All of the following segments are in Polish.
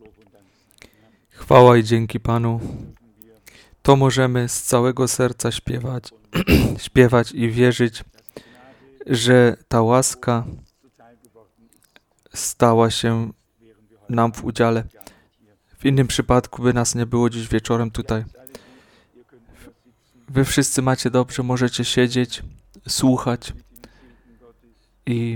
Chwała i dzięki Panu. To możemy z całego serca śpiewać, śpiewać i wierzyć, że ta łaska stała się nam w udziale. W innym przypadku by nas nie było dziś wieczorem tutaj. Wy wszyscy macie dobrze, możecie siedzieć, słuchać i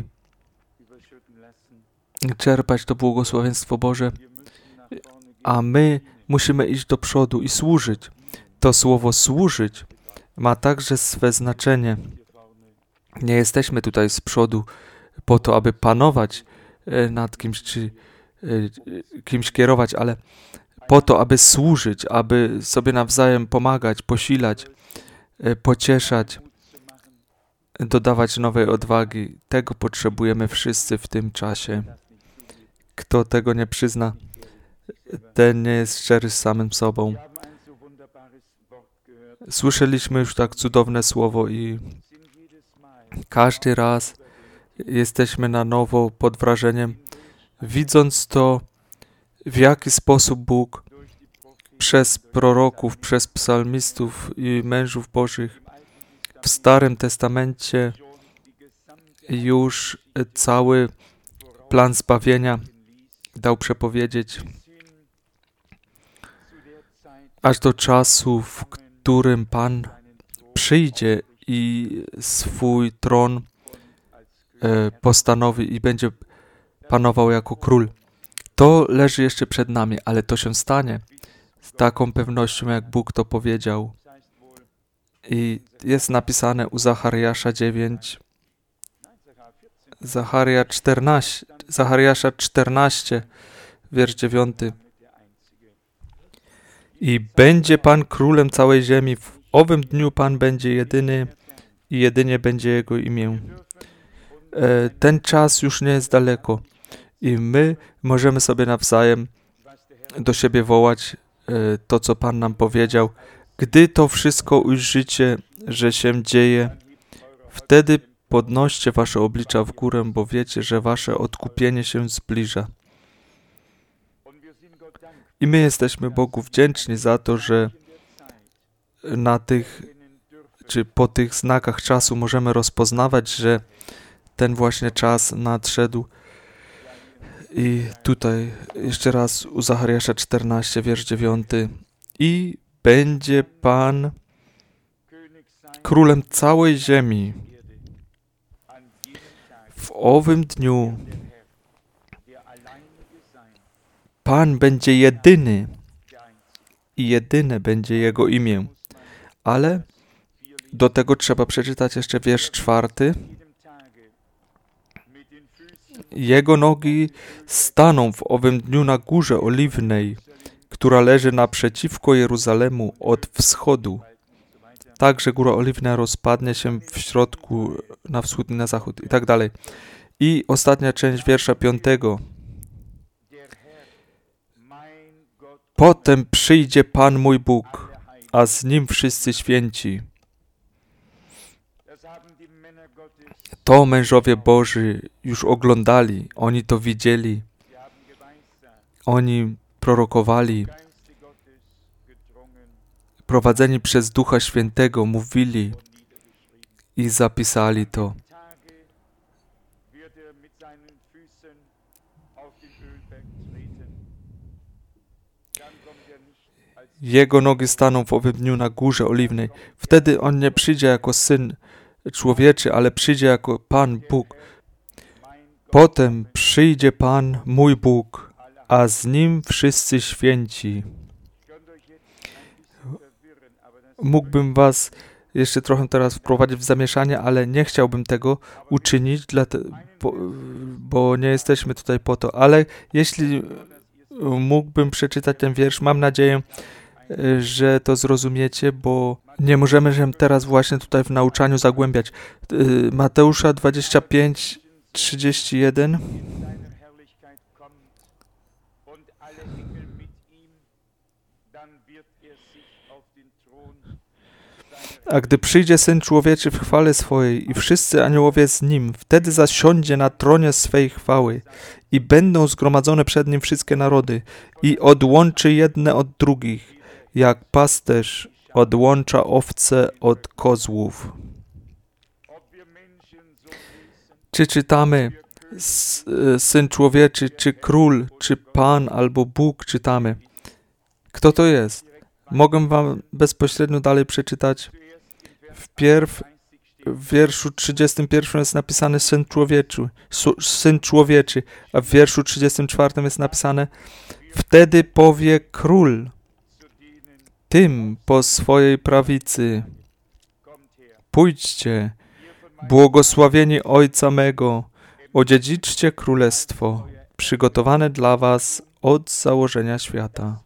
czerpać to błogosławieństwo Boże, a my musimy iść do przodu i służyć. To słowo służyć ma także swe znaczenie. Nie jesteśmy tutaj z przodu po to, aby panować nad kimś, czy kimś kierować, ale po to, aby służyć, aby sobie nawzajem pomagać, posilać, pocieszać, dodawać nowej odwagi. Tego potrzebujemy wszyscy w tym czasie. Kto tego nie przyzna, ten nie jest szczery z samym sobą. Słyszeliśmy już tak cudowne słowo i każdy raz jesteśmy na nowo pod wrażeniem, widząc to, w jaki sposób Bóg przez proroków, przez psalmistów i mężów Bożych w Starym Testamencie już cały plan zbawienia dał przepowiedzieć, aż do czasu, w którym Pan przyjdzie i swój tron postanowi i będzie panował jako król. To leży jeszcze przed nami, ale to się stanie z taką pewnością, jak Bóg to powiedział. I jest napisane u Zachariasza 9, Zachariasza 14, wiersz 9. I będzie Pan królem całej ziemi. W owym dniu Pan będzie jedyny i jedynie będzie Jego imię. Ten czas już nie jest daleko i my możemy sobie nawzajem do siebie wołać to, co Pan nam powiedział. Gdy to wszystko ujrzycie, że się dzieje, wtedy podnoście wasze oblicza w górę, bo wiecie, że wasze odkupienie się zbliża. I my jesteśmy Bogu wdzięczni za to, że na tych, czy po tych znakach czasu możemy rozpoznawać, że ten właśnie czas nadszedł. I tutaj jeszcze raz u Zachariasza 14, wiersz 9. I będzie Pan królem całej ziemi. W owym dniu Pan będzie jedyny i jedyne będzie Jego imię. Ale do tego trzeba przeczytać jeszcze wiersz 4. Jego nogi staną w owym dniu na górze oliwnej, która leży naprzeciwko Jeruzalemu od wschodu. Także góra oliwna rozpadnie się w środku na wschód i na zachód i tak dalej. I ostatnia część wiersza 5. Potem przyjdzie Pan mój Bóg, a z Nim wszyscy święci. To mężowie Boży już oglądali, oni to widzieli, oni prorokowali, prowadzeni przez Ducha Świętego mówili i zapisali to. Jego nogi staną w owym dniu na górze oliwnej. Wtedy On nie przyjdzie jako Syn człowieczy, ale przyjdzie jako Pan Bóg. Potem przyjdzie Pan mój Bóg, a z Nim wszyscy święci. Mógłbym was jeszcze trochę teraz wprowadzić w zamieszanie, ale nie chciałbym tego uczynić, bo nie jesteśmy tutaj po to. Ale jeśli mógłbym przeczytać ten wiersz, mam nadzieję, że to zrozumiecie, bo nie możemy się teraz właśnie tutaj w nauczaniu zagłębiać. Mateusza 25, 31. A gdy przyjdzie Syn Człowieczy w chwale swojej i wszyscy aniołowie z Nim, wtedy zasiądzie na tronie swej chwały i będą zgromadzone przed Nim wszystkie narody i odłączy jedne od drugich, jak pasterz odłącza owce od kozłów. Czy czytamy Syn Człowieczy, czy Król, czy Pan, albo Bóg czytamy? Kto to jest? Mogę wam bezpośrednio dalej przeczytać. Wpierw w wierszu 31 jest napisane Syn Człowieczy, a w wierszu 34 jest napisane: wtedy powie Król tym po swojej prawicy: pójdźcie, błogosławieni Ojca mego, odziedziczcie królestwo, przygotowane dla was od założenia świata.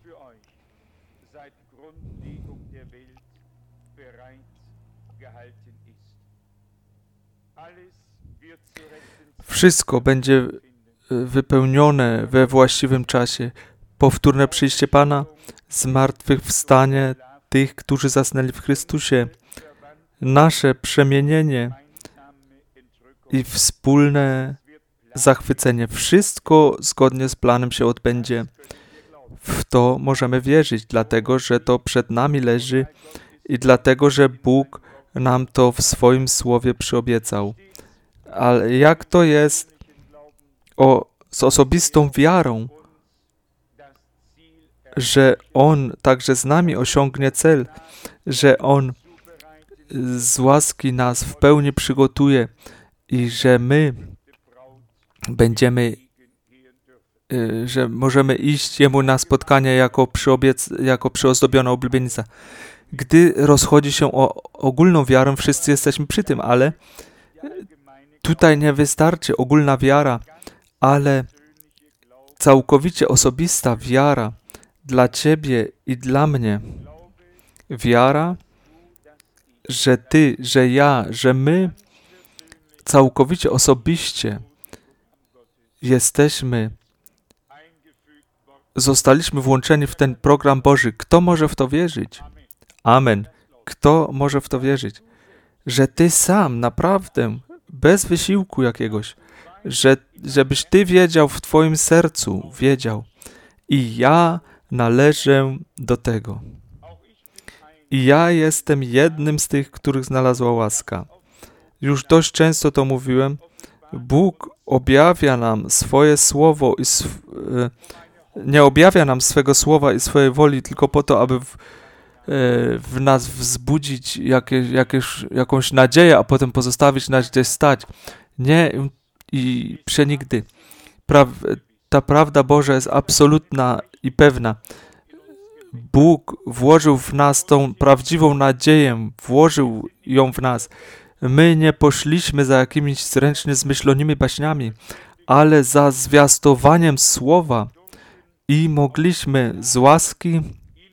Wszystko będzie wypełnione we właściwym czasie. Powtórne przyjście Pana, zmartwychwstanie tych, którzy zasnęli w Chrystusie, nasze przemienienie i wspólne zachwycenie. Wszystko zgodnie z planem się odbędzie. W to możemy wierzyć, dlatego że to przed nami leży i dlatego, że Bóg nam to w swoim słowie przyobiecał. Ale jak to jest z osobistą wiarą, że On także z nami osiągnie cel, że On z łaski nas w pełni przygotuje i że my że możemy iść Jemu na spotkanie jako przyozdobiona oblubienica. Gdy rozchodzi się o ogólną wiarę, wszyscy jesteśmy przy tym, ale tutaj nie wystarczy ogólna wiara, ale całkowicie osobista wiara dla Ciebie i dla mnie. Wiara, że Ty, że ja, że my całkowicie osobiście zostaliśmy włączeni w ten program Boży. Kto może w to wierzyć? Amen. Kto może w to wierzyć? Że Ty sam, naprawdę, bez wysiłku jakiegoś, żebyś Ty wiedział w Twoim sercu, wiedział. I ja należę do tego. I ja jestem jednym z tych, których znalazła łaska. Już dość często to mówiłem. Bóg objawia nam swoje słowo i nie objawia nam swego słowa i swojej woli tylko po to, aby w nas wzbudzić jakąś nadzieję, a potem pozostawić nas gdzieś stać. Nie i przenigdy. Ta prawda Boża jest absolutna i pewna. Bóg włożył w nas tą prawdziwą nadzieję, włożył ją w nas. My nie poszliśmy za jakimiś zręcznie zmyślonymi baśniami, ale za zwiastowaniem Słowa i mogliśmy z łaski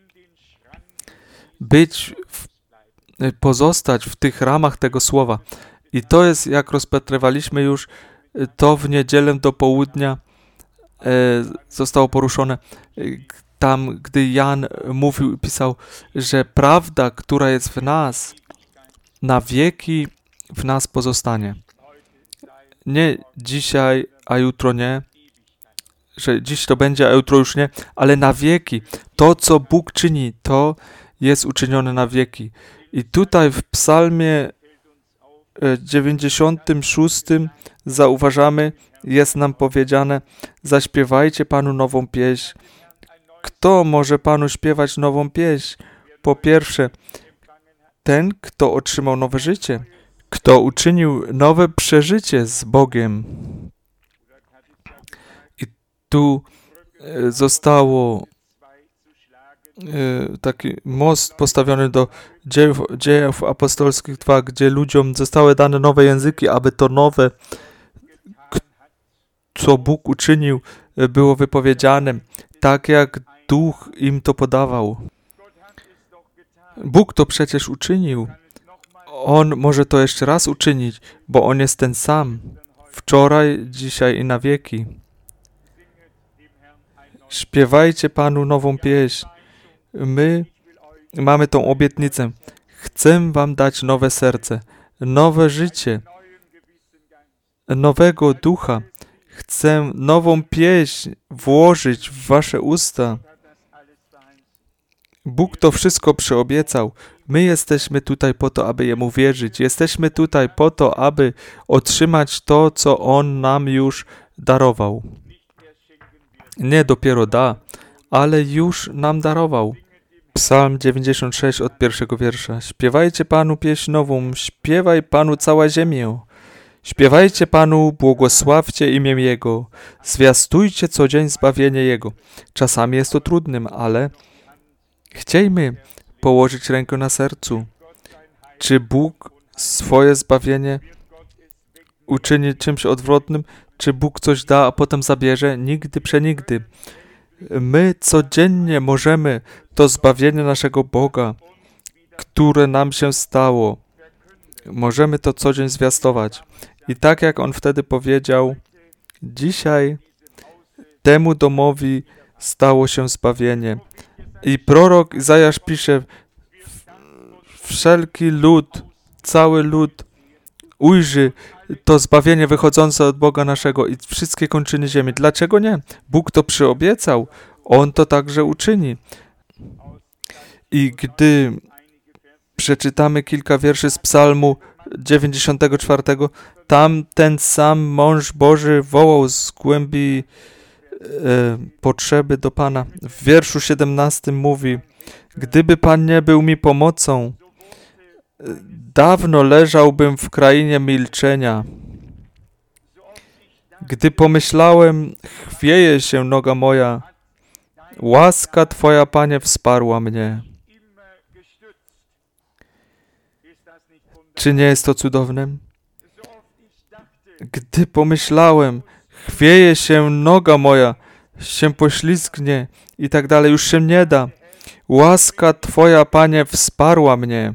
pozostać w tych ramach tego Słowa. I to jest, jak rozpatrywaliśmy już, to w niedzielę do południa zostało poruszone. Tam, gdy Jan mówił i pisał, że prawda, która jest w nas, na wieki w nas pozostanie. Nie dzisiaj, a jutro nie, że dziś to będzie, a jutro już nie, ale na wieki. To, co Bóg czyni, to jest uczynione na wieki. I tutaj w psalmie 96 zauważamy, jest nam powiedziane: zaśpiewajcie Panu nową pieśń. Kto może Panu śpiewać nową pieśń? Po pierwsze, ten, kto otrzymał nowe życie, kto uczynił nowe przeżycie z Bogiem. I tu zostało taki most postawiony do dziejów apostolskich 2, gdzie ludziom zostały dane nowe języki, aby to nowe, co Bóg uczynił, było wypowiedziane, tak jak Duch im to podawał. Bóg to przecież uczynił. On może to jeszcze raz uczynić, bo On jest ten sam. Wczoraj, dzisiaj i na wieki. Śpiewajcie Panu nową pieśń. My mamy tą obietnicę. Chcę wam dać nowe serce, nowe życie, nowego ducha. Chcę nową pieśń włożyć w wasze usta. Bóg to wszystko przyobiecał. My jesteśmy tutaj po to, aby Jemu wierzyć. Jesteśmy tutaj po to, aby otrzymać to, co On nam już darował. Nie dopiero da, ale już nam darował. Psalm 96 od 1 wiersza. Śpiewajcie Panu pieśń nową, śpiewaj Panu cała ziemię. Śpiewajcie Panu, błogosławcie imię Jego, zwiastujcie co dzień zbawienie Jego. Czasami jest to trudnym, ale chciejmy położyć rękę na sercu. Czy Bóg swoje zbawienie uczyni czymś odwrotnym? Czy Bóg coś da, a potem zabierze? Nigdy, przenigdy. My codziennie możemy to zbawienie naszego Boga, które nam się stało, możemy to co dzień zwiastować. I tak jak On wtedy powiedział, dzisiaj temu domowi stało się zbawienie. I prorok Izajasz pisze, wszelki lud, cały lud ujrzy to zbawienie wychodzące od Boga naszego i wszystkie kończyny ziemi. Dlaczego nie? Bóg to przyobiecał, On to także uczyni. I gdy przeczytamy kilka wierszy z Psalmu 94, tam ten sam mąż Boży wołał z głębi potrzeby do Pana. W wierszu 17 mówi, gdyby Pan nie był mi pomocą, dawno leżałbym w krainie milczenia. Gdy pomyślałem, chwieje się noga moja, łaska Twoja, Panie, wsparła mnie. Czy nie jest to cudowne? Gdy pomyślałem, chwieje się noga moja, się poślizgnie i tak dalej, już się nie da. Łaska Twoja, Panie, wsparła mnie.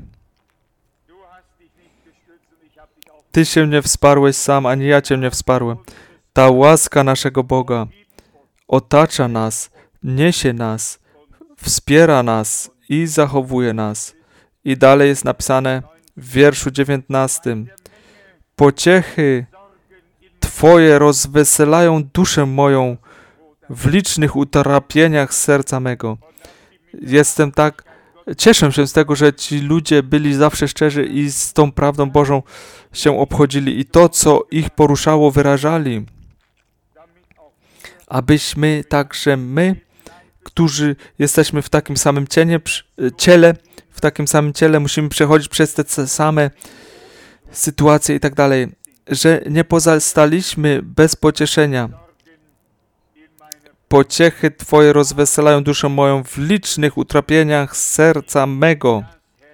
Ty się nie wsparłeś sam, ani ja Cię nie wsparłem. Ta łaska naszego Boga otacza nas, niesie nas, wspiera nas i zachowuje nas. I dalej jest napisane w wierszu 19. Pociechy Twoje rozweselają duszę moją w licznych utrapieniach serca mego. Cieszę się z tego, że ci ludzie byli zawsze szczerzy i z tą prawdą Bożą się obchodzili i to, co ich poruszało, wyrażali. Abyśmy także my, którzy jesteśmy w takim samym ciele, musimy przechodzić przez te same sytuacje i tak dalej, że nie pozostaliśmy bez pocieszenia. Pociechy Twoje rozweselają duszę moją w licznych utrapieniach serca mego.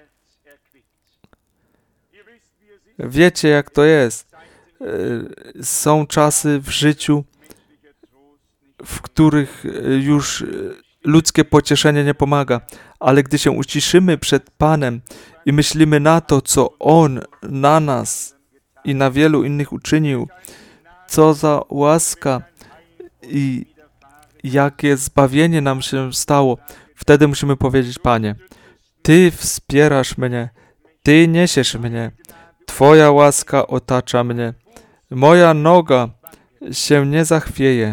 Wiecie, jak to jest. Są czasy w życiu, w których już ludzkie pocieszenie nie pomaga. Ale gdy się uciszymy przed Panem i myślimy na to, co On na nas i na wielu innych uczynił, co za łaska i jakie zbawienie nam się stało, wtedy musimy powiedzieć, Panie, Ty wspierasz mnie, Ty niesiesz mnie, Twoja łaska otacza mnie, moja noga się nie zachwieje.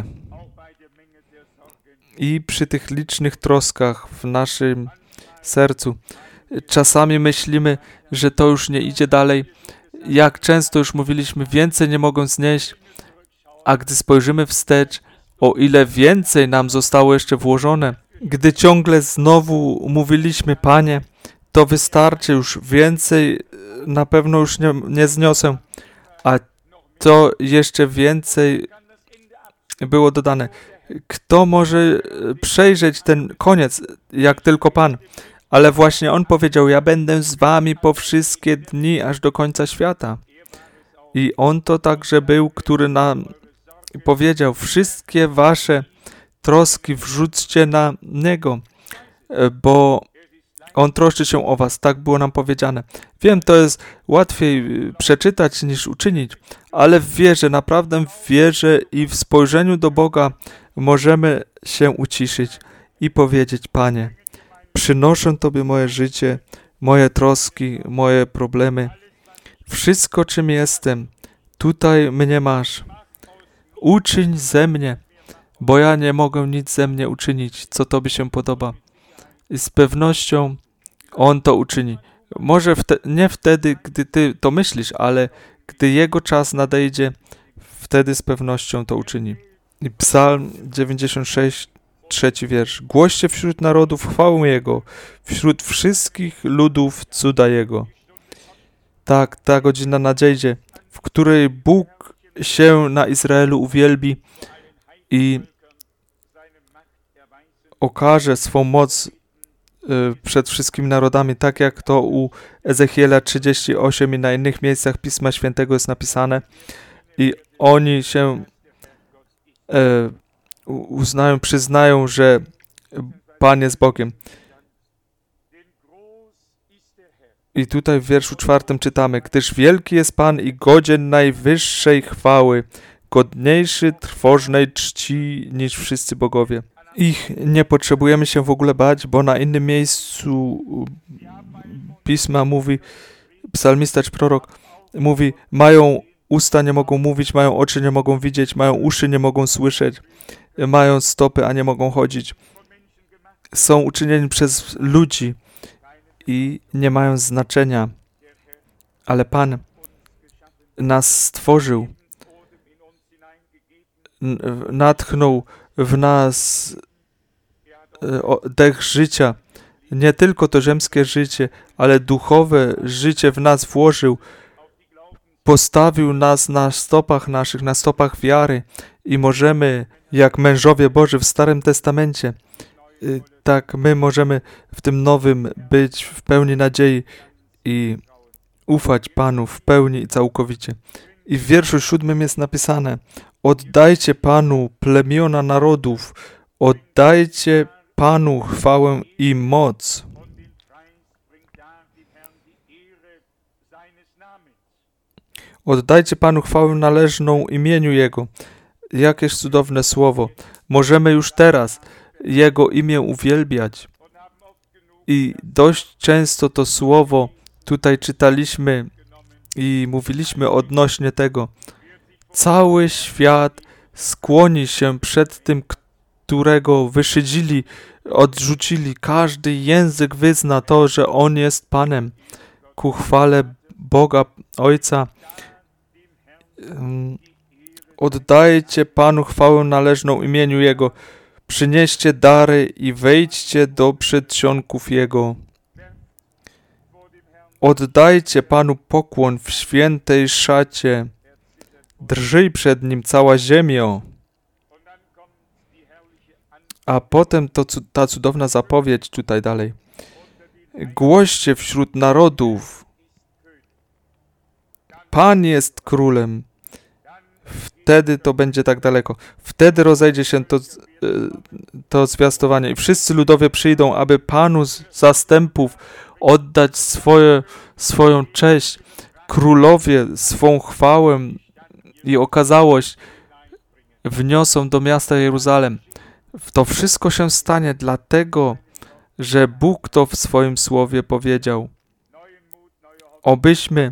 I przy tych licznych troskach w naszym sercu czasami myślimy, że to już nie idzie dalej. Jak często już mówiliśmy, więcej nie mogą znieść, a gdy spojrzymy wstecz, o ile więcej nam zostało jeszcze włożone. Gdy ciągle znowu mówiliśmy, Panie, to wystarczy już, więcej na pewno już nie zniosę, a to jeszcze więcej było dodane. Kto może przejrzeć ten koniec, jak tylko Pan? Ale właśnie On powiedział, ja będę z wami po wszystkie dni, aż do końca świata. I On to także był, który nam powiedział, wszystkie wasze troski wrzućcie na Niego, bo On troszczy się o was, tak było nam powiedziane. Wiem, to jest łatwiej przeczytać niż uczynić, ale w wierze, naprawdę w wierze i w spojrzeniu do Boga możemy się uciszyć i powiedzieć, Panie, przynoszę Tobie moje życie, moje troski, moje problemy. Wszystko, czym jestem, tutaj mnie masz. Uczyń ze mnie, bo ja nie mogę nic ze mnie uczynić, co Tobie się podoba. I z pewnością On to uczyni. Może nie wtedy, gdy Ty to myślisz, ale gdy Jego czas nadejdzie, wtedy z pewnością to uczyni. I Psalm 96, 3 wiersz. Głoście wśród narodów chwałę Jego, wśród wszystkich ludów cuda Jego. Tak, ta godzina nadejdzie, w której Bóg się na Izraelu uwielbi i okaże swą moc przed wszystkimi narodami, tak jak to u Ezechiela 38 i na innych miejscach Pisma Świętego jest napisane. I oni się uznają, przyznają, że Pan jest Bogiem. I tutaj w wierszu 4 czytamy: gdyż wielki jest Pan i godzien najwyższej chwały, godniejszy trwożnej czci niż wszyscy bogowie. Ich nie potrzebujemy się w ogóle bać, bo na innym miejscu Pisma mówi, psalmista czy prorok mówi, mają usta, nie mogą mówić, mają oczy, nie mogą widzieć, mają uszy, nie mogą słyszeć, mają stopy, a nie mogą chodzić. Są uczynieni przez ludzi i nie mają znaczenia, ale Pan nas stworzył, natchnął w nas dech życia. Nie tylko to ziemskie życie, ale duchowe życie w nas włożył. Postawił nas na stopach naszych, na stopach wiary i możemy, jak mężowie Boży w Starym Testamencie, tak my możemy w tym nowym być w pełni nadziei i ufać Panu w pełni i całkowicie. I w wierszu 7 jest napisane: oddajcie Panu plemiona narodów, oddajcie Panu chwałę i moc. Oddajcie Panu chwałę należną imieniu Jego. Jakież cudowne słowo. Możemy już teraz Jego imię uwielbiać. I dość często to słowo tutaj czytaliśmy i mówiliśmy odnośnie tego. Cały świat skłoni się przed tym, którego wyszydzili, odrzucili. Każdy język wyzna to, że On jest Panem. Ku chwale Boga Ojca. Oddajcie Panu chwałę należną imieniu Jego. Przynieście dary i wejdźcie do przedsionków Jego. Oddajcie Panu pokłon w świętej szacie. Drżyj przed Nim cała ziemio. A potem ta cudowna zapowiedź tutaj dalej. Głoście wśród narodów. Pan jest królem. Wtedy to będzie tak daleko. Wtedy rozejdzie się to zwiastowanie i wszyscy ludowie przyjdą, aby Panu z zastępów oddać swoją cześć. Królowie swą chwałę i okazałość wniosą do miasta Jeruzalem. To wszystko się stanie dlatego, że Bóg to w swoim słowie powiedział. Obyśmy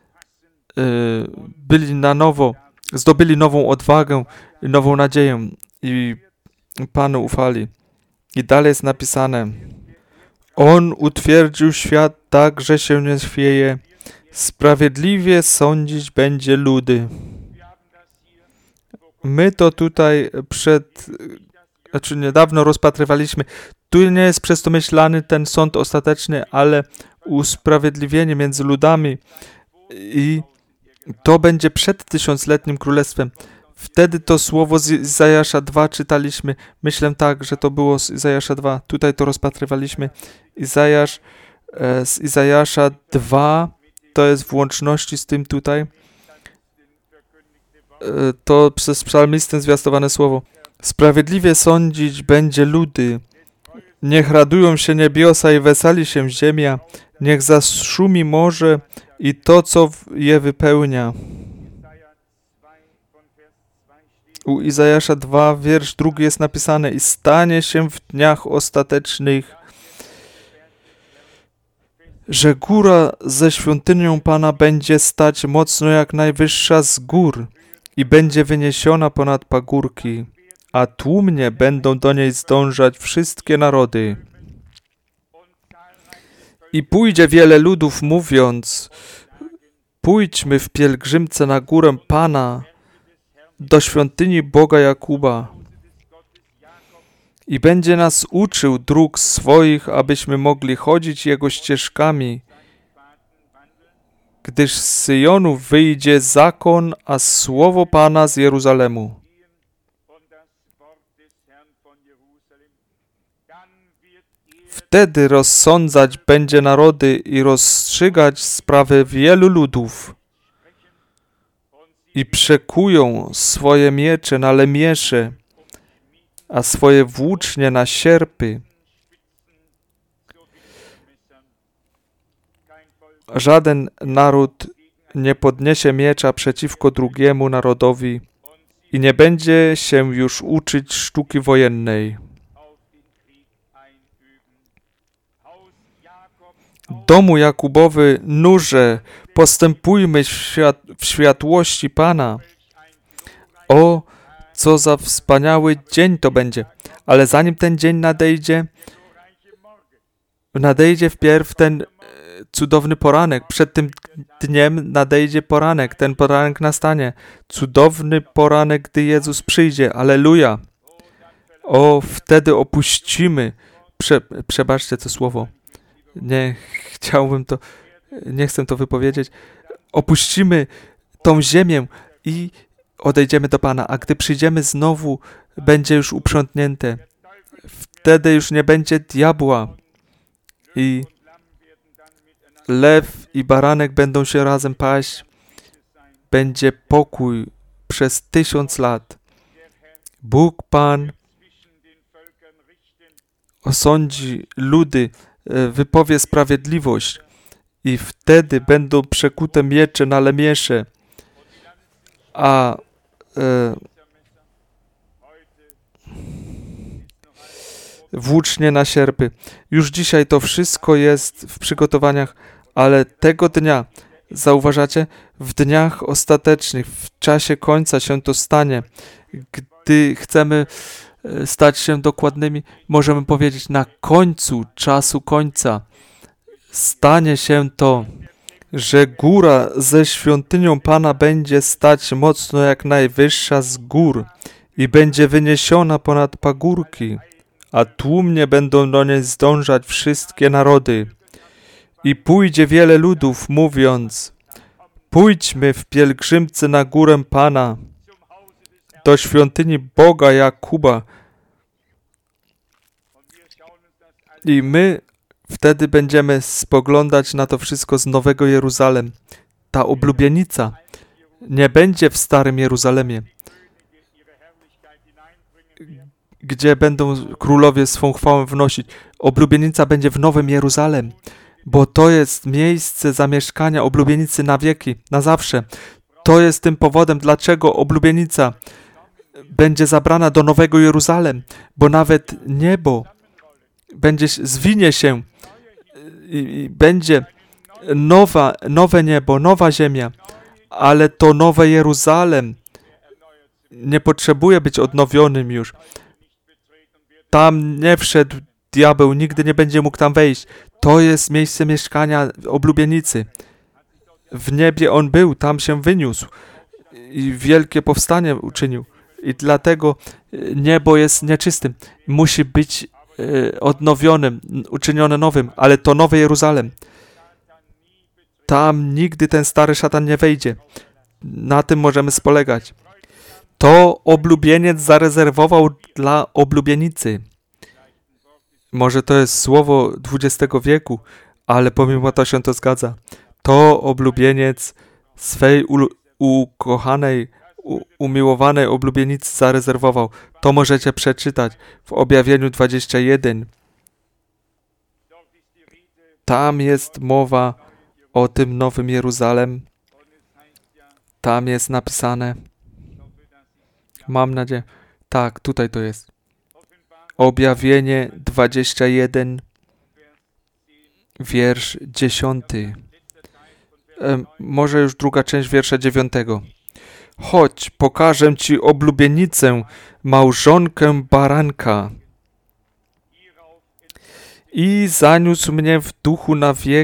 byli na nowo, zdobyli nową odwagę, nową nadzieję i Panu ufali. I dalej jest napisane: On utwierdził świat tak, że się nie chwieje. Sprawiedliwie sądzić będzie ludy. My to tutaj niedawno rozpatrywaliśmy. Tu nie jest przez to myślany ten sąd ostateczny, ale usprawiedliwienie między ludami i to będzie przed 1000-letnim królestwem. Wtedy to słowo z Izajasza 2 czytaliśmy. Myślę tak, że to było z Izajasza 2. Tutaj to rozpatrywaliśmy. Z Izajasza 2 to jest w łączności z tym tutaj. To przez psalmistę zwiastowane słowo. Sprawiedliwie sądzić będzie ludy. Niech radują się niebiosa i weseli się ziemia. Niech zaszumi morze i to, co je wypełnia. U Izajasza 2, wiersz 2 jest napisane: i stanie się w dniach ostatecznych. że góra ze świątynią Pana będzie stać mocno jak najwyższa z gór i będzie wyniesiona ponad pagórki, a tłumnie będą do niej zdążać wszystkie narody. I pójdzie wiele ludów, mówiąc: pójdźmy w pielgrzymce na górę Pana, do świątyni Boga Jakuba. I będzie nas uczył dróg swoich, abyśmy mogli chodzić Jego ścieżkami, gdyż z Syjonu wyjdzie zakon, a słowo Pana z Jeruzalemu. Wtedy rozsądzać będzie narody i rozstrzygać sprawy wielu ludów. I przekują swoje miecze na lemiesze, a swoje włócznie na sierpy. Żaden naród nie podniesie miecza przeciwko drugiemu narodowi i nie będzie się już uczyć sztuki wojennej. Domu Jakubowy, nurze, postępujmy w światłości Pana. O, co za wspaniały dzień to będzie. Ale zanim ten dzień nadejdzie wpierw ten cudowny poranek. Przed tym dniem nadejdzie poranek. Ten poranek nastanie. Cudowny poranek, gdy Jezus przyjdzie. Alleluja. O, wtedy opuścimy. Przebaczcie to słowo. Nie chcę to wypowiedzieć. Opuścimy tą ziemię i odejdziemy do Pana, a gdy przyjdziemy znowu, będzie już uprzątnięte. Wtedy już nie będzie diabła i lew i baranek będą się razem paść. Będzie pokój przez 1000 lat. Bóg Pan osądzi ludy, wypowie sprawiedliwość i wtedy będą przekute miecze na lemiesze, a włócznie na sierpy. Już dzisiaj to wszystko jest w przygotowaniach, ale tego dnia, zauważacie, w dniach ostatecznych, w czasie końca się to stanie. Gdy chcemy stać się dokładnymi, możemy powiedzieć, na końcu czasu końca stanie się to, że góra ze świątynią Pana będzie stać mocno jak najwyższa z gór i będzie wyniesiona ponad pagórki, a tłumnie będą do niej zdążać wszystkie narody. I pójdzie wiele ludów, mówiąc: pójdźmy w pielgrzymce na górę Pana, do świątyni Boga Jakuba. I my wtedy będziemy spoglądać na to wszystko z Nowego Jeruzalem. Ta oblubienica nie będzie w Starym Jeruzalemie, gdzie będą królowie swą chwałę wnosić. Oblubienica będzie w Nowym Jeruzalem, bo to jest miejsce zamieszkania oblubienicy na wieki, na zawsze. To jest tym powodem, dlaczego oblubienica będzie zabrana do Nowego Jeruzalem, bo nawet niebo zwinie się i będzie nowe niebo, nowa ziemia, ale to Nowe Jeruzalem nie potrzebuje być odnowionym już. Tam nie wszedł diabeł, nigdy nie będzie mógł tam wejść. To jest miejsce mieszkania oblubienicy. W niebie on był, tam się wyniósł i wielkie powstanie uczynił. I dlatego niebo jest nieczystym. Musi być odnowionym, uczynione nowym, ale to Nowe Jeruzalem. Tam nigdy ten stary szatan nie wejdzie. Na tym możemy spolegać. To oblubieniec zarezerwował dla oblubienicy. Może to jest słowo XX wieku, ale pomimo to się to zgadza. To oblubieniec swej ukochanej, umiłowanej oblubienicy zarezerwował. To możecie przeczytać w Objawieniu 21. Tam jest mowa o tym Nowym Jeruzalem. Tam jest napisane. Mam nadzieję. Tak, tutaj to jest. Objawienie 21, wiersz 10. Może już druga część wiersza 9. Chodź, pokażę Ci oblubienicę, małżonkę baranka. I zaniósł mnie w duchu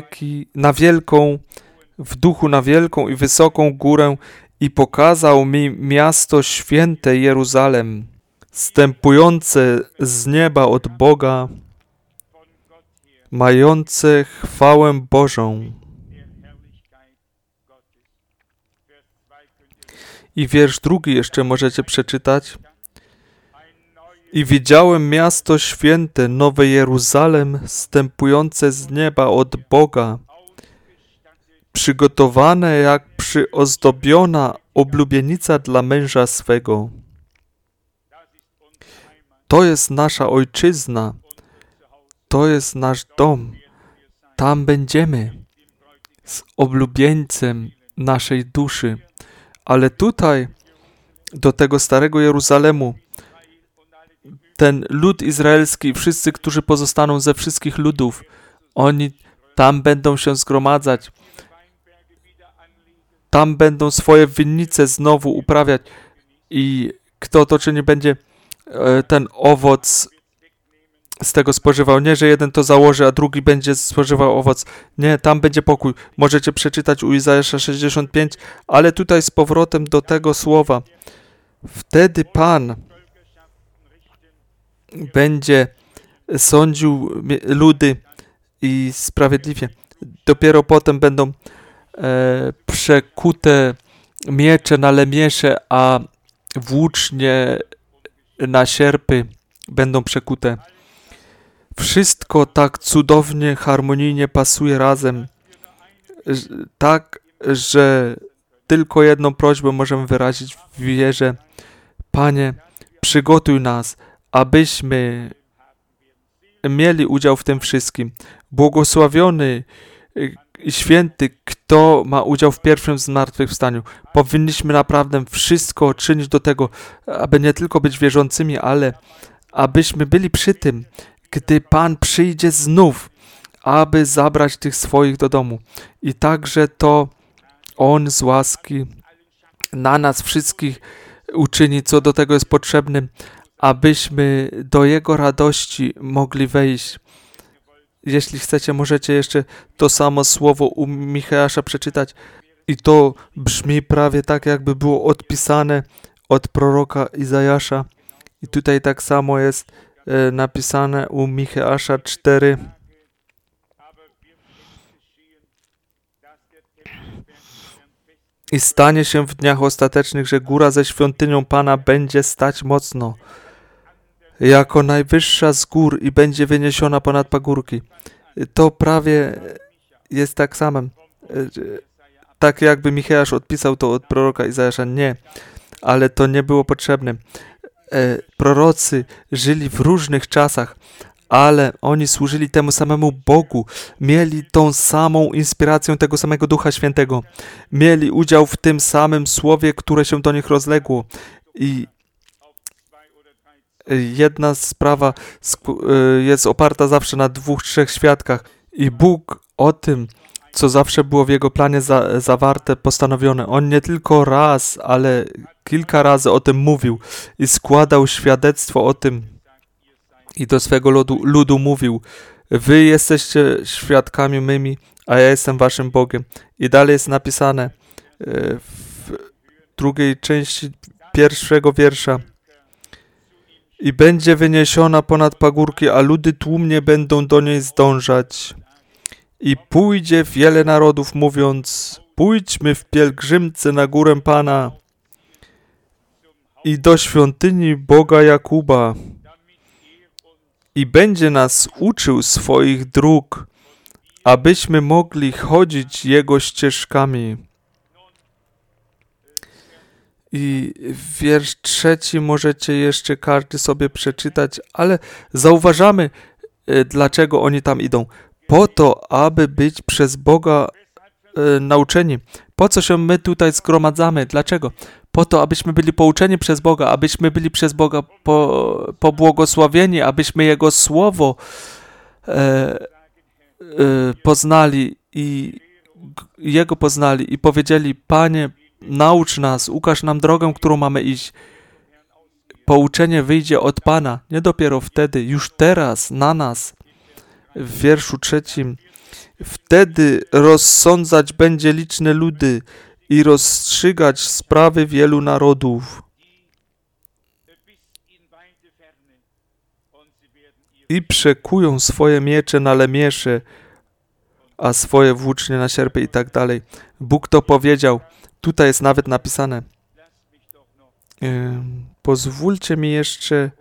na wielką i wysoką górę i pokazał mi miasto święte Jeruzalem, zstępujące z nieba od Boga, mające chwałę Bożą. I wiersz 2 jeszcze możecie przeczytać. I widziałem miasto święte, nowe Jeruzalem, zstępujące z nieba od Boga, przygotowane jak przyozdobiona oblubienica dla męża swego. To jest nasza ojczyzna, to jest nasz dom. Tam będziemy z oblubieńcem naszej duszy. Ale tutaj, do tego starego Jeruzalemu, ten lud izraelski, wszyscy, którzy pozostaną ze wszystkich ludów, oni tam będą się zgromadzać. Tam będą swoje winnice znowu uprawiać. I kto to czyni, będzie ten owoc z tego spożywał. Nie, że jeden to założy, a drugi będzie spożywał owoc. Nie, tam będzie pokój. Możecie przeczytać u Izajasza 65, ale tutaj z powrotem do tego słowa. Wtedy Pan będzie sądził ludy i sprawiedliwie. Dopiero potem będą przekute miecze na lemiesze, a włócznie na sierpy będą przekute. Wszystko tak cudownie, harmonijnie pasuje razem, tak, że tylko jedną prośbę możemy wyrazić w wierze. Panie, przygotuj nas, abyśmy mieli udział w tym wszystkim. Błogosławiony i święty, kto ma udział w pierwszym zmartwychwstaniu. Powinniśmy naprawdę wszystko czynić do tego, aby nie tylko być wierzącymi, ale abyśmy byli przy tym, gdy Pan przyjdzie znów, aby zabrać tych swoich do domu. I także to On z łaski na nas wszystkich uczyni, co do tego jest potrzebne, abyśmy do Jego radości mogli wejść. Jeśli chcecie, możecie jeszcze to samo słowo u Micheasza przeczytać i to brzmi prawie tak, jakby było odpisane od proroka Izajasza. I tutaj tak samo jest napisane u Micheasza 4. I stanie się w dniach ostatecznych, że góra ze świątynią Pana będzie stać mocno, jako najwyższa z gór i będzie wyniesiona ponad pagórki. To prawie jest tak samym. Tak jakby Micheasz odpisał to od proroka Izajasza. Nie, ale to nie było potrzebne. Prorocy żyli w różnych czasach, ale oni służyli temu samemu Bogu. Mieli tą samą inspirację tego samego Ducha Świętego. Mieli udział w tym samym słowie, które się do nich rozległo. I jedna sprawa jest oparta zawsze na 2-3 świadkach. I Bóg o tym, co zawsze było w Jego planie zawarte, postanowione. On nie tylko raz, ale kilka razy o tym mówił i składał świadectwo o tym i do swego ludu mówił: wy jesteście świadkami mymi, a ja jestem waszym Bogiem. I dalej jest napisane w drugiej części 1 wiersza: i będzie wyniesiona ponad pagórki, a ludy tłumnie będą do niej zdążać. I pójdzie wiele narodów, mówiąc: pójdźmy w pielgrzymce na górę Pana i do świątyni Boga Jakuba. I będzie nas uczył swoich dróg, abyśmy mogli chodzić Jego ścieżkami. I wiersz 3 możecie jeszcze każdy sobie przeczytać, ale zauważamy, dlaczego oni tam idą. Po to, aby być przez Boga nauczeni. Po co się my tutaj zgromadzamy? Dlaczego? Po to, abyśmy byli pouczeni przez Boga, abyśmy byli przez Boga pobłogosławieni, abyśmy Jego Słowo poznali i Jego poznali i powiedzieli: Panie, naucz nas, ukaż nam drogę, którą mamy iść. Pouczenie wyjdzie od Pana, nie dopiero wtedy, już teraz, na nas. W wierszu 3. Wtedy rozsądzać będzie liczne ludy i rozstrzygać sprawy wielu narodów. I przekują swoje miecze na lemiesze, a swoje włócznie na sierpy i tak dalej. Bóg to powiedział. Tutaj jest nawet napisane. Pozwólcie mi jeszcze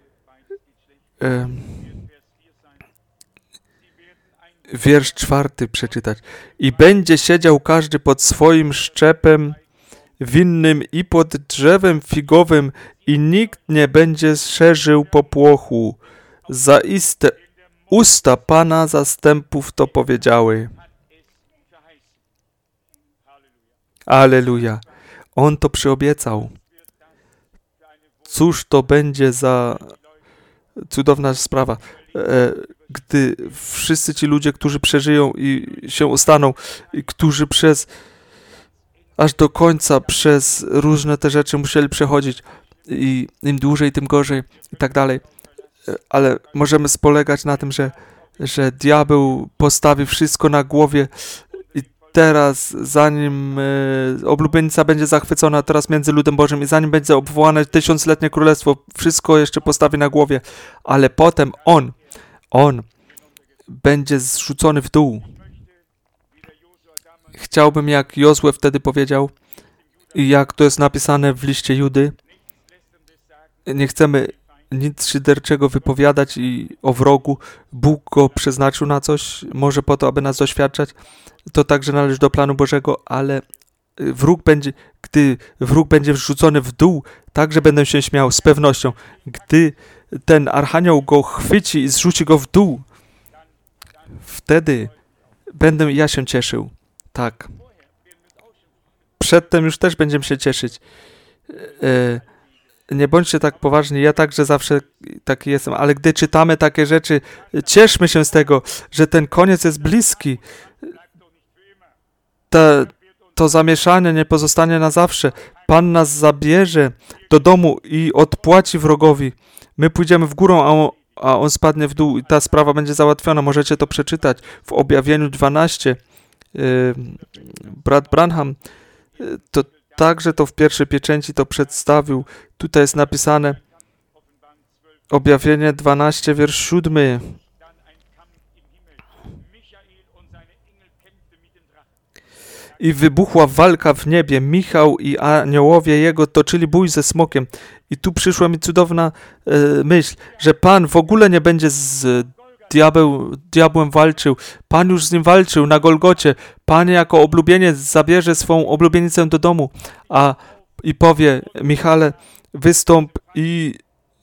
wiersz 4 przeczytać. I będzie siedział każdy pod swoim szczepem winnym i pod drzewem figowym i nikt nie będzie szerzył popłochu. Zaiste usta Pana zastępów to powiedziały. Alleluja. On to przyobiecał. Cóż to będzie za cudowna sprawa, gdy wszyscy ci ludzie, którzy przeżyją i się ustaną, i którzy aż do końca przez różne te rzeczy musieli przechodzić i im dłużej, tym gorzej i tak dalej. Ale możemy spolegać na tym, że diabeł postawi wszystko na głowie i teraz, zanim oblubienica będzie zachwycona teraz między ludem Bożym i zanim będzie obwołane 1000-letnie królestwo, wszystko jeszcze postawi na głowie, ale potem on będzie zrzucony w dół. Chciałbym, jak Jozue wtedy powiedział i jak to jest napisane w liście Judy, nie chcemy nic szyderczego wypowiadać i o wrogu. Bóg go przeznaczył na coś, może po to, aby nas doświadczać. To także należy do planu Bożego, ale gdy wróg będzie wrzucony w dół, także będę się śmiał z pewnością. Gdy ten archanioł go chwyci i zrzuci go w dół, wtedy będę ja się cieszył. Tak. Przedtem już też będziemy się cieszyć. Nie bądźcie tak poważni, ja także zawsze taki jestem, ale gdy czytamy takie rzeczy, cieszmy się z tego, że ten koniec jest bliski. To zamieszanie nie pozostanie na zawsze. Pan nas zabierze do domu i odpłaci wrogowi. My pójdziemy w górę, a on spadnie w dół i ta sprawa będzie załatwiona. Możecie to przeczytać w Objawieniu 12. Brat Branham to także to w pierwszej pieczęci to przedstawił. Tutaj jest napisane Objawienie 12, wiersz 7. I wybuchła walka w niebie. Michał i aniołowie jego toczyli bój ze smokiem. I tu przyszła mi cudowna myśl, że Pan w ogóle nie będzie z diabłem walczył. Pan już z nim walczył na Golgocie. Pan jako oblubieniec zabierze swą oblubienicę do domu i powie: Michale, wystąp i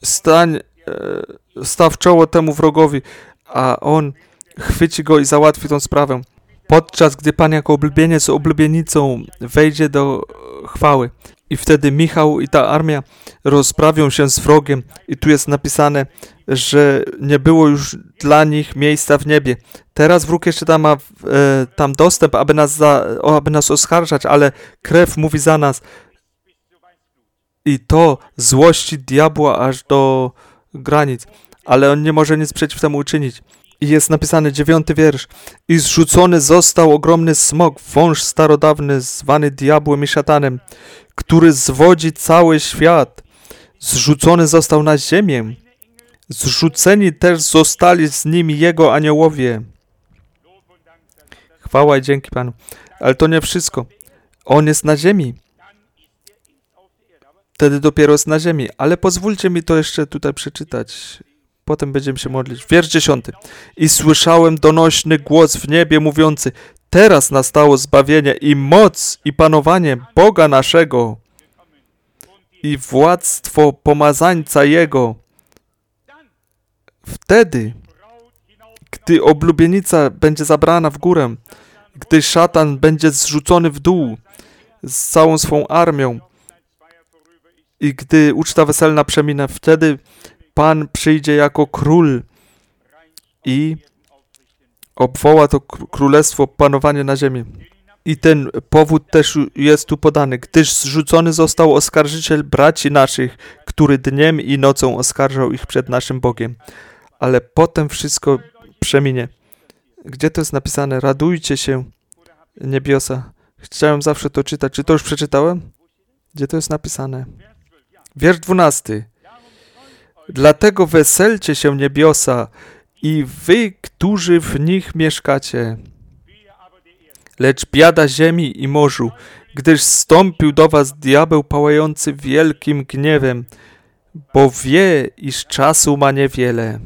staw czoło temu wrogowi, a on chwyci go i załatwi tą sprawę. Podczas gdy Pan jako oblubieniec z oblubienicą wejdzie do chwały. I wtedy Michał i ta armia rozprawią się z wrogiem. I tu jest napisane, że nie było już dla nich miejsca w niebie. Teraz wróg jeszcze tam ma tam dostęp, aby nas oskarżać, ale krew mówi za nas. I to złości diabła aż do granic. Ale on nie może nic przeciw temu uczynić. I jest napisany 9 wiersz. I zrzucony został ogromny smok, wąż starodawny, zwany diabłem i szatanem, który zwodzi cały świat. Zrzucony został na ziemię. Zrzuceni też zostali z nim jego aniołowie. Chwała i dzięki Panu. Ale to nie wszystko. On jest na ziemi. Wtedy dopiero jest na ziemi. Ale pozwólcie mi to jeszcze tutaj przeczytać. Potem będziemy się modlić. Wiersz 10. I słyszałem donośny głos w niebie mówiący: teraz nastało zbawienie i moc i panowanie Boga naszego i władztwo pomazańca Jego. Wtedy, gdy oblubienica będzie zabrana w górę, gdy szatan będzie zrzucony w dół z całą swą armią i gdy uczta weselna przeminę, wtedy Pan przyjdzie jako król i obwoła to królestwo, panowanie na ziemi. I ten powód też jest tu podany, gdyż zrzucony został oskarżyciel braci naszych, który dniem i nocą oskarżał ich przed naszym Bogiem. Ale potem wszystko przeminie. Gdzie to jest napisane? Radujcie się, niebiosa. Chciałem zawsze to czytać. Czy to już przeczytałem? Gdzie to jest napisane? Wiersz 12. Dlatego weselcie się, niebiosa, i wy, którzy w nich mieszkacie. Lecz biada ziemi i morzu, gdyż zstąpił do was diabeł pałający wielkim gniewem, bo wie, iż czasu ma niewiele.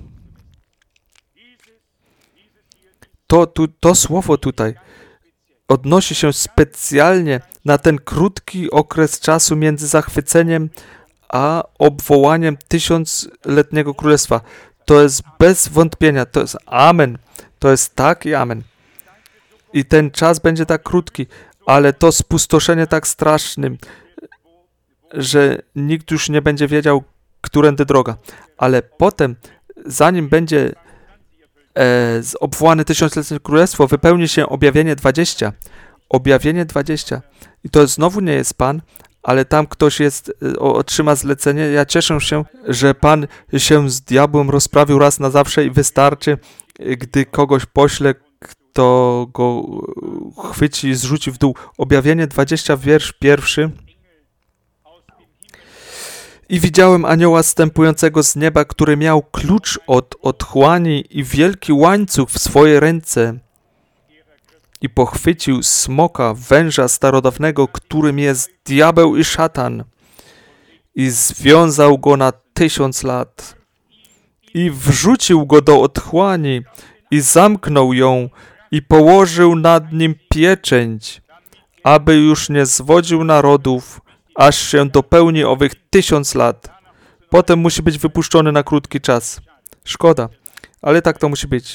To słowo tutaj odnosi się specjalnie na ten krótki okres czasu między zachwyceniem a obwołaniem tysiącletniego królestwa. To jest bez wątpienia, to jest amen, to jest tak i amen. I ten czas będzie tak krótki, ale to spustoszenie tak strasznym, że nikt już nie będzie wiedział, którędy droga. Ale potem, zanim będzie obwołane tysiącletnie królestwo, wypełni się objawienie 20. Objawienie 20. I to znowu nie jest Pan, ale tam ktoś otrzyma zlecenie. Ja cieszę się, że Pan się z diabłem rozprawił raz na zawsze i wystarczy, gdy kogoś pośle, kto go chwyci i zrzuci w dół. Objawienie 20, wiersz 1. I widziałem anioła zstępującego z nieba, który miał klucz od otchłani i wielki łańcuch w swojej ręce. I pochwycił smoka, węża starodawnego, którym jest diabeł i szatan. I związał go na 1000 lat. I wrzucił go do otchłani i zamknął ją i położył nad nim pieczęć, aby już nie zwodził narodów, aż się dopełni owych 1000 lat. Potem musi być wypuszczony na krótki czas. Szkoda, ale tak to musi być.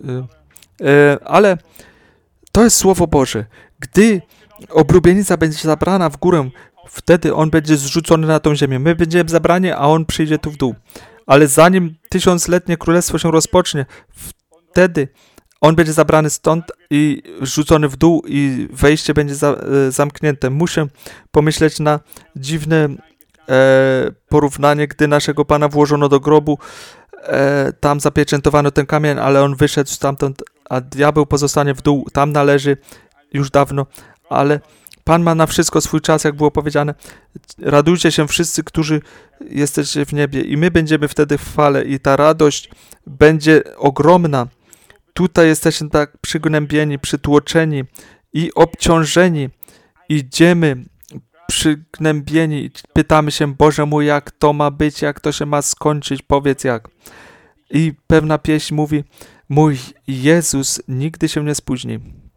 Ale to jest Słowo Boże. Gdy oblubienica będzie zabrana w górę, wtedy on będzie zrzucony na tą ziemię. My będziemy zabrani, a on przyjdzie tu w dół. Ale zanim 1000-letnie królestwo się rozpocznie, wtedy on będzie zabrany stąd i rzucony w dół i wejście będzie zamknięte. Muszę pomyśleć na dziwne porównanie, gdy naszego Pana włożono do grobu, tam zapieczętowano ten kamień, ale on wyszedł stamtąd, a diabeł pozostanie w dół. Tam należy już dawno, ale Pan ma na wszystko swój czas, jak było powiedziane. Radujcie się wszyscy, którzy jesteście w niebie i my będziemy wtedy w chwale i ta radość będzie ogromna. Tutaj jesteśmy tak przygnębieni, przytłoczeni i obciążeni. Idziemy przygnębieni i pytamy się, Boże mój, jak to ma być, jak to się ma skończyć, powiedz jak. I pewna pieśń mówi, mój Jezus nigdy się nie spóźni.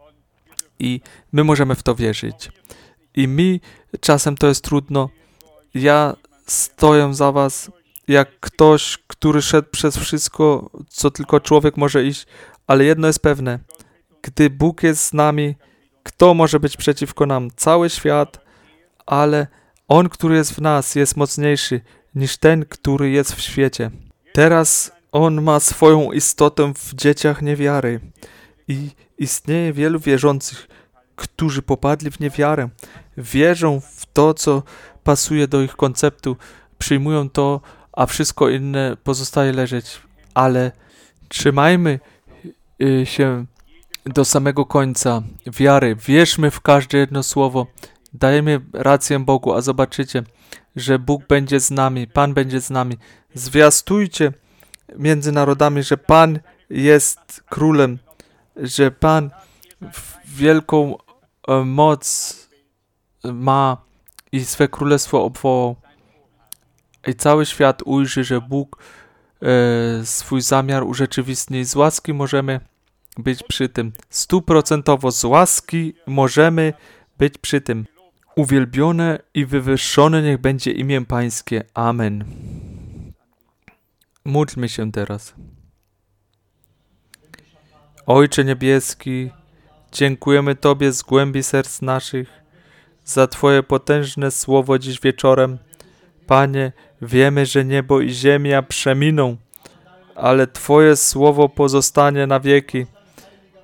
I my możemy w to wierzyć. I mi czasem to jest trudno. Ja stoję za was jak ktoś, który szedł przez wszystko, co tylko człowiek może iść, ale jedno jest pewne. Gdy Bóg jest z nami, kto może być przeciwko nam? Cały świat, ale On, który jest w nas, jest mocniejszy niż ten, który jest w świecie. Teraz On ma swoją istotę w dzieciach niewiary i istnieje wielu wierzących, którzy popadli w niewiarę. Wierzą w to, co pasuje do ich konceptu, przyjmują to, a wszystko inne pozostaje leżeć. Ale trzymajmy się do samego końca wiary. Wierzmy w każde jedno słowo. Dajemy rację Bogu, a zobaczycie, że Bóg będzie z nami, Pan będzie z nami. Zwiastujcie między narodami, że Pan jest królem, że Pan wielką moc ma i swe królestwo obwołał. I cały świat ujrzy, że Bóg swój zamiar urzeczywistni. Z łaski możemy być przy tym. 100% z łaski możemy być przy tym. Uwielbione i wywyższone niech będzie imię Pańskie. Amen. Módlmy się teraz. Ojcze Niebieski, dziękujemy Tobie z głębi serc naszych za Twoje potężne słowo dziś wieczorem. Panie, wiemy, że niebo i ziemia przeminą, ale Twoje słowo pozostanie na wieki.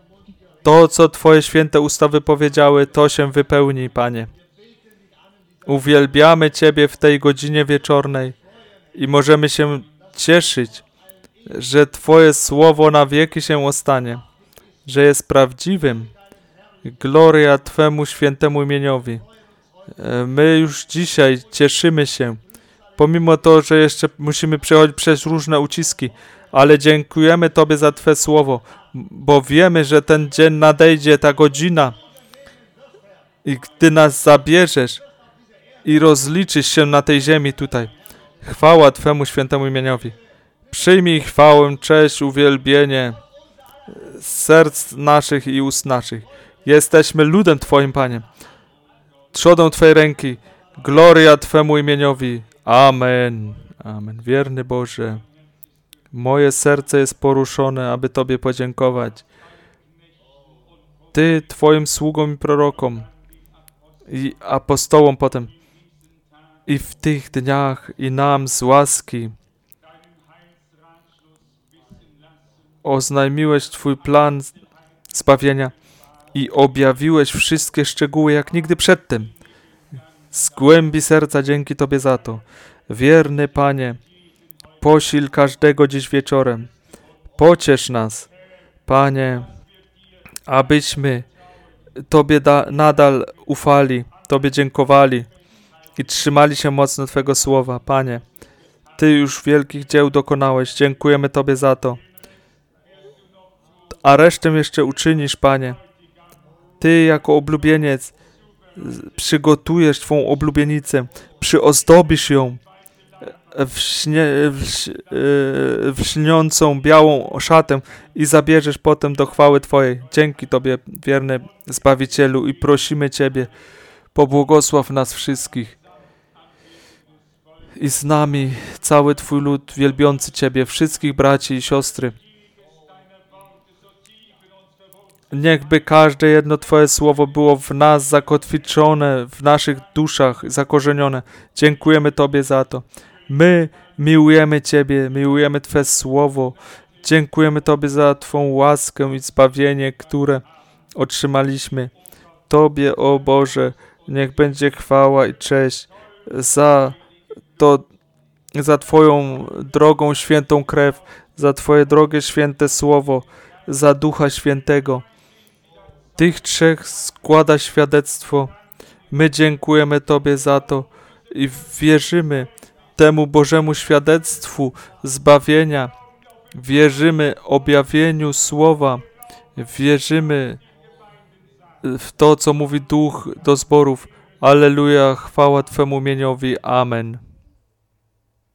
To, co Twoje święte usta wypowiedziały, to się wypełni, Panie. Uwielbiamy Ciebie w tej godzinie wieczornej i możemy się cieszyć, że Twoje słowo na wieki się ostanie, że jest prawdziwym. Gloria Twemu świętemu imieniowi. My już dzisiaj cieszymy się, pomimo to, że jeszcze musimy przechodzić przez różne uciski, ale dziękujemy Tobie za Twe słowo, bo wiemy, że ten dzień nadejdzie, ta godzina i gdy nas zabierzesz i rozliczysz się na tej ziemi tutaj. Chwała Twemu świętemu imieniowi. Przyjmij chwałę, cześć, uwielbienie z serc naszych i ust naszych. Jesteśmy ludem Twoim, Panie. Trzodą Twojej ręki. Gloria Twemu imieniowi. Amen. Amen. Wierny Boże, moje serce jest poruszone, aby Tobie podziękować. Ty, Twoim sługom i prorokom i apostołom potem i w tych dniach i nam z łaski oznajmiłeś Twój plan zbawienia i objawiłeś wszystkie szczegóły jak nigdy przedtem. Z głębi serca dzięki Tobie za to. Wierny Panie, posil każdego dziś wieczorem. Pociesz nas, Panie, abyśmy Tobie nadal ufali, Tobie dziękowali i trzymali się mocno Twego słowa. Panie, Ty już wielkich dzieł dokonałeś. Dziękujemy Tobie za to. A resztę jeszcze uczynisz, Panie. Ty jako oblubieniec przygotujesz Twą oblubienicę, przyozdobisz ją w śniącą białą szatę i zabierzesz potem do chwały Twojej. Dzięki Tobie, wierny Zbawicielu, i prosimy Ciebie, pobłogosław nas wszystkich i z nami cały Twój lud wielbiący Ciebie, wszystkich braci i siostry. Niechby każde jedno Twoje słowo było w nas zakotwiczone, w naszych duszach zakorzenione. Dziękujemy Tobie za to. My miłujemy Ciebie, miłujemy Twe słowo. Dziękujemy Tobie za Twą łaskę i zbawienie, które otrzymaliśmy. Tobie, o Boże, niech będzie chwała i cześć za Twoją drogą świętą krew, za Twoje drogie święte słowo, za Ducha Świętego. Tych trzech składa świadectwo. My dziękujemy Tobie za to i wierzymy temu Bożemu świadectwu zbawienia. Wierzymy objawieniu słowa. Wierzymy w to, co mówi Duch do zborów. Alleluja, chwała Twemu imieniowi. Amen.